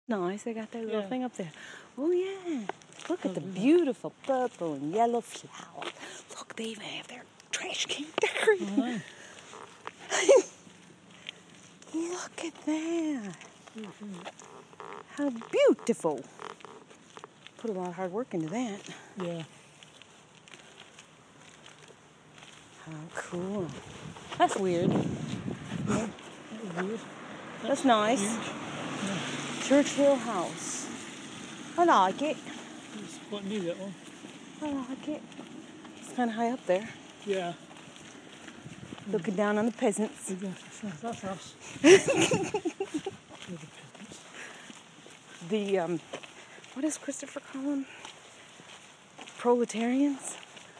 Nice, they got that little Yeah. thing up there. Oh yeah. Look at the beautiful purple and yellow flowers. Look, they even have their trash can decorated. I know. Look at that. How beautiful. Put a lot of hard work into that. Yeah. How cool. That's weird. Yeah. That was weird. That's nice. Huge. Yeah. Churchill House. I like it. It's quite new, that one. I like it. It's kind of high up there. Yeah. Looking down on the peasants. That's us. The, what does Christopher call them? Proletarians?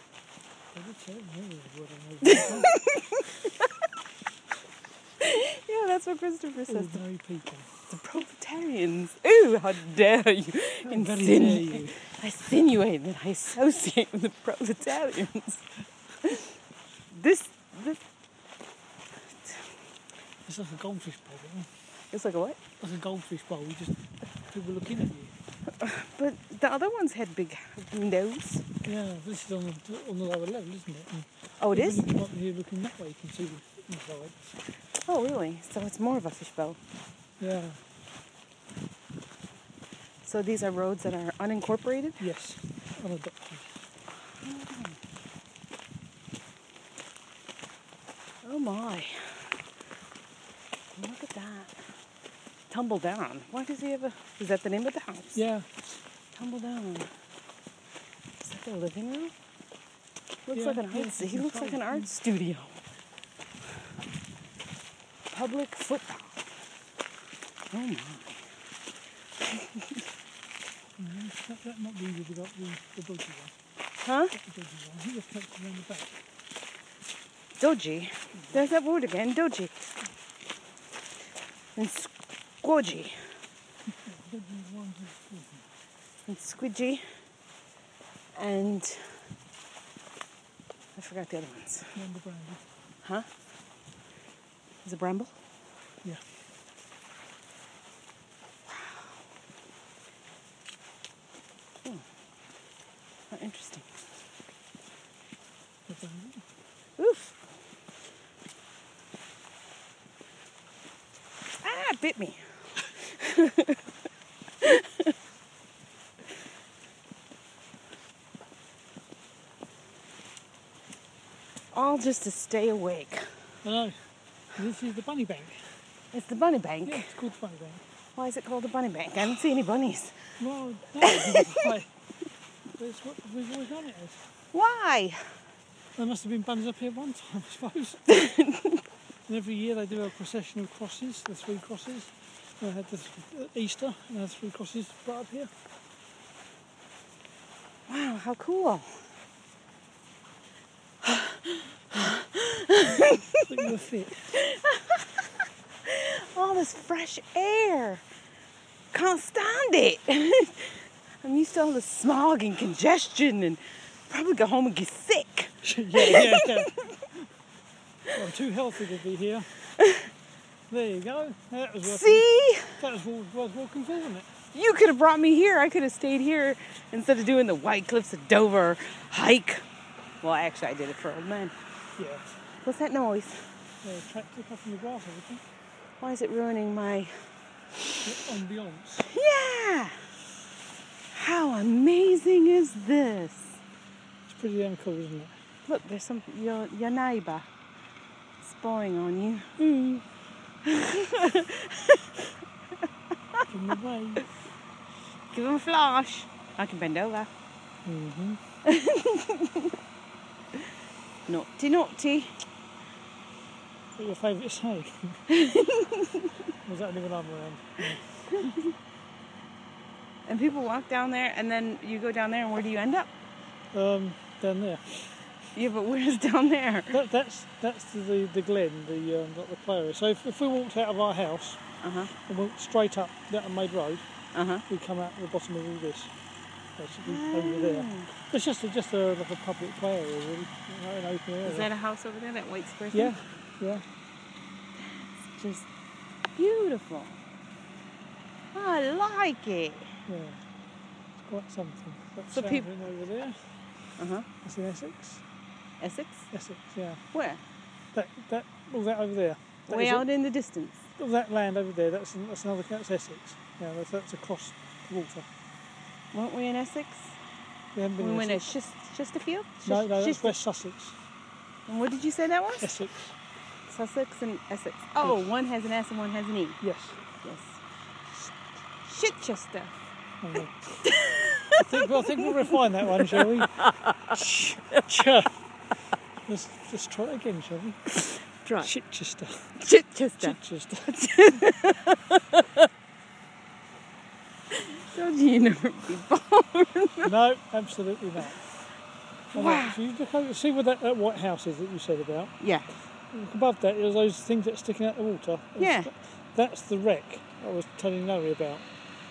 Yeah, that's what Christopher says. Ordinary people. The proletarians. Ooh, how dare you you. insinuate that I associate with the proletarians. This, It's like a goldfish bowl, isn't it? it's like a what? Like a goldfish bowl, people looking at you. But the other ones had big windows. Yeah, this is on the lower level, isn't it? And Oh, it is? even when you're looking that way, you can see the inside. Oh, really? So it's more of a fishbowl. Yeah. So these are roads that are unincorporated? Yes. Unadopted. Oh my. Look at that. Tumble Down. Why does he have a... Is that the name of the house? Yeah. Tumble Down. Is that their living room? Looks Yeah, like an yeah, art... it's He looks like an art studio. Public footpath. Oh my. That might be the dodgy one. Huh? The dodgy one. I think they've kept it around the back. Dodgy. There's that word again. Dodgy. And squodgy. And squidgy. And I forgot the other ones. Number brandy. Huh? Is it bramble? Yeah. Oh, how interesting. The brandy. Oof. Ah, it bit me. All just to stay awake. I know. This is the bunny bank. It's the bunny bank. Yeah, it's called the bunny bank. Why is it called the bunny bank? I don't see any bunnies. Well, no, that's what we've always done it as. Why? There must have been bunnies up here one time, I suppose. And every year they do a procession of crosses, the 3 crosses. They had the Easter, and they had 3 crosses brought up here. Wow, how cool. Look, you were fit. All this fresh air. Can't stand it. I'm used to all the smog and congestion and probably go home and get sick. yeah. Well, I'm too healthy to be here. There you go. That was worth See? That was worth walking for, wasn't it? You could have brought me here. I could have stayed here instead of doing the White Cliffs of Dover hike. Well, actually, I did it for old men. Yeah. What's that noise? Tractor cutting the grass, everything. Why is it ruining my... The ambiance. Yeah! How amazing is this? It's pretty damn cool, isn't it? Look, there's your neighbour spying on you. Give them away. Give him a flash. I can bend over. Mm-hmm. Naughty, naughty. What's your favourite saying? Was that only when I'm around? And people walk down there, and then you go down there, and where do you end up? Down there. Yeah, but where's down there? That's the glen, the play area. So if we walked out of our house and went straight up that main road, we'd come out at the bottom of all this, basically over there. It's just like a public play area, really, an open area. Is that a house over there, that white square thing? Yeah. It's just beautiful. I like it. Yeah, it's quite something. That's So Sandringham over there. Uh-huh. That's in Essex. Essex? Essex, yeah. Where? All that over there. That Way is out in the distance. all that land over there. That's another. That's Essex. Yeah, that's across the water. Weren't we in Essex? We haven't been We in went to Essex. Chesterfield? No, that's West Sussex. And what did you say that was? Essex. Sussex and Essex. Oh, Yes. one has an S and one has an E. Yes. Yes. Shitchester. I think we'll refine that one, shall we? Let's try it again, shall we? Try. Chichester. Chichester. Chichester. Told you never be born. No, absolutely not. Wow. So you look over, see where that white house is that you said about? Yeah. Look above that, there's those things that are sticking out the water. Yeah. That's the wreck I was telling Larry about.